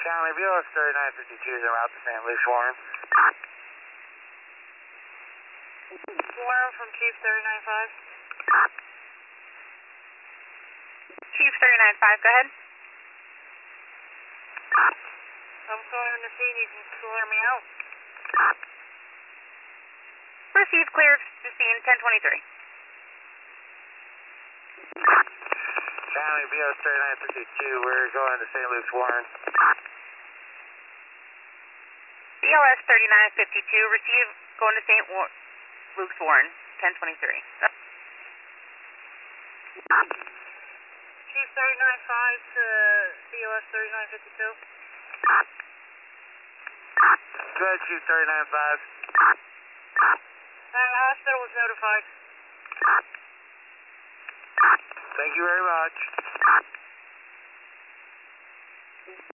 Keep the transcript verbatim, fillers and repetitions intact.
County B L S thirty-nine fifty-two is en route to Saint Luke's Warren. Warren from Chief thirty-nine five. Chief thirty-nine five, go ahead. I'm calling the scene, you can clear me out. Proceed, clear to scene, ten twenty-three. County B L S thirty-nine fifty-two, we're going to Saint Luke's Warren. B L S thirty-nine fifty-two, receive, going to Saint War Luke's Warren, ten twenty-three. Chief thirty-nine five to B L S thirty-nine fifty-two. Go ahead, Chief thirty-nine five. The hospital was notified. Thank you very much.